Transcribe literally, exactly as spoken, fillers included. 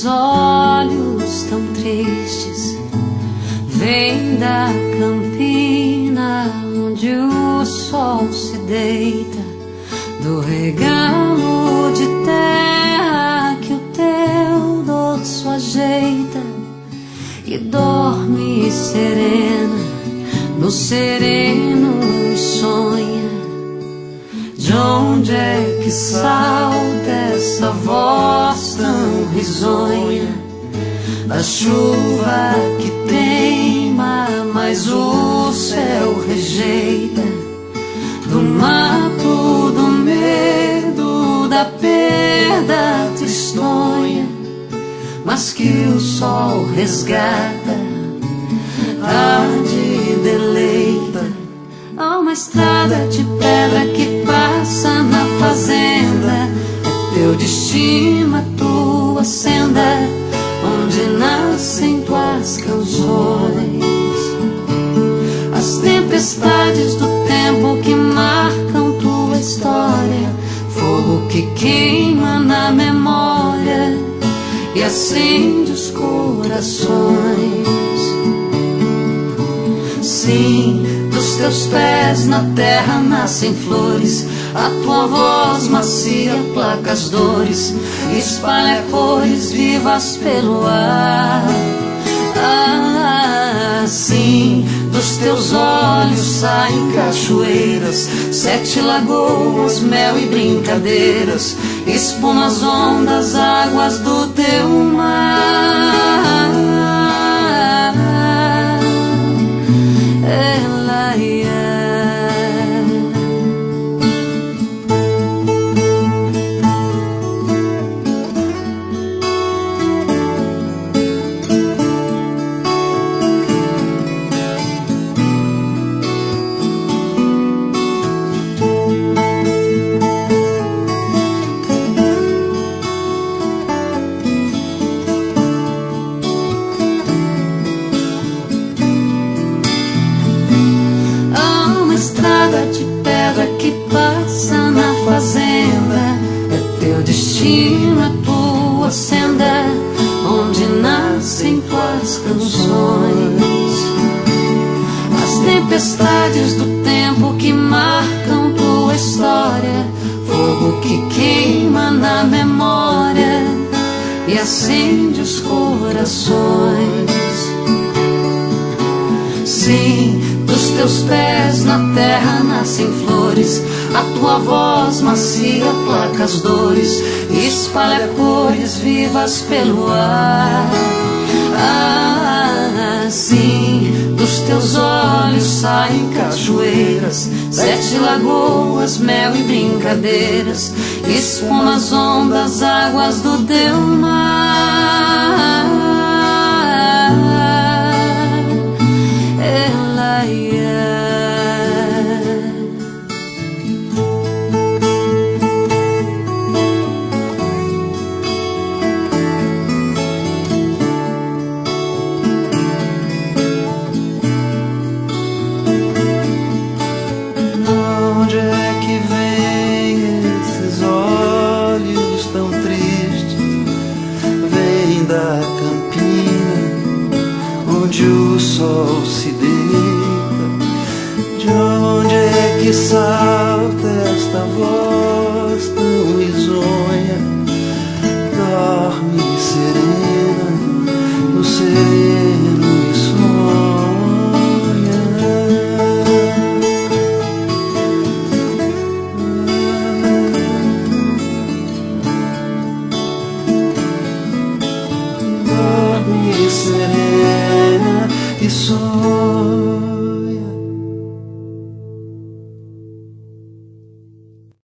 teus olhos tão tristes vêm da campina onde o sol se deita, do regalo de terra que o teu dorso ajeita, e dorme serena no sereno e sonha. De onde é que salta essa voz tão risonha? Da chuva que teima, mas o céu rejeita, do mato, do medo, da perda tristonha, mas que o sol resgata, arde e deleita. Há uma estrada de pedra que passa na fazenda, é teu destino, a tua senda, onde nascem tuas canções. As tempestades do tempo que marcam tua história, fogo que queima na memória e acende os corações. Sim, dos teus pés na terra nascem flores, a tua voz macia placa as dores, espalha cores vivas pelo ar. Ah, sim, dos teus olhos saem cachoeiras, sete lagoas, mel e brincadeiras, espumas, ondas, águas do teu mar. Ela ia. De pedra que passa na fazenda, é teu destino, a tua senda, onde nascem tuas canções. As tempestades do tempo que marcam tua história, fogo que queima na memória e acende os corações. Sim, dos teus pés na terra nascem flores, a tua voz macia placa as dores, espalha cores vivas pelo ar. Ah, sim, dos teus olhos saem cachoeiras, sete lagoas, mel e brincadeiras, espumas, ondas, águas do teu mar. Ela ia. Onde é que vem esses olhos tão tristes? Vem da campina onde o sol se deita. De onde é que salta esta voz